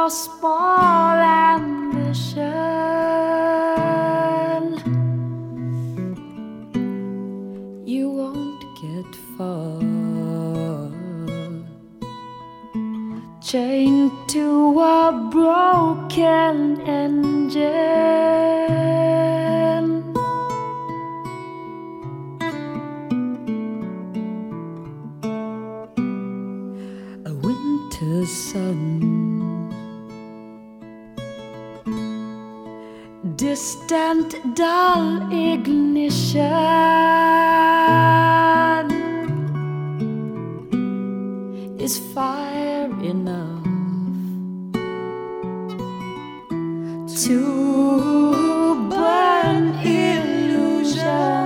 small ambition, you won't get far. Chained to a broken engine, a winter sun, distant dull ignition is fire enough to burn illusions.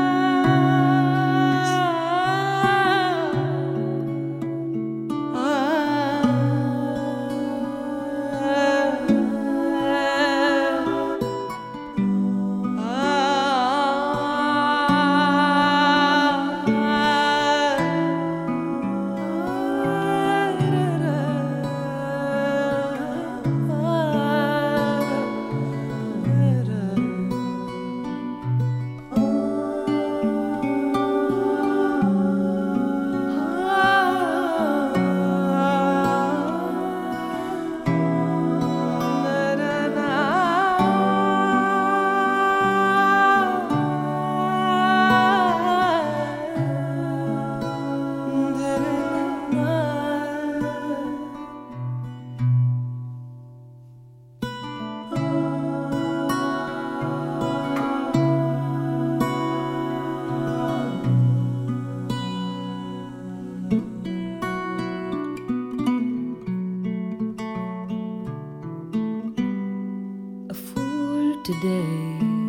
Today,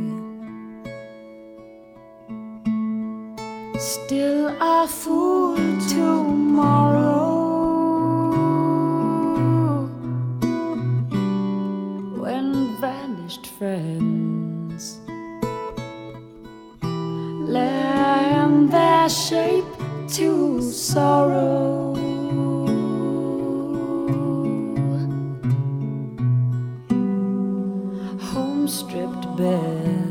still a fool tomorrow, when vanished friends lend their shape to sorrow. Stripped bare,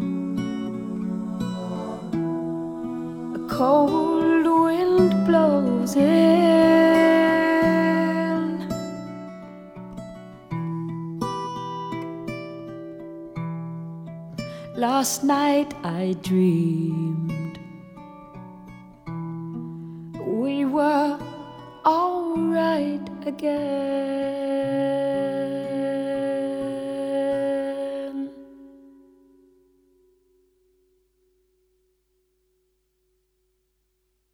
a cold wind blows in. Last night I dreamed we were all right again.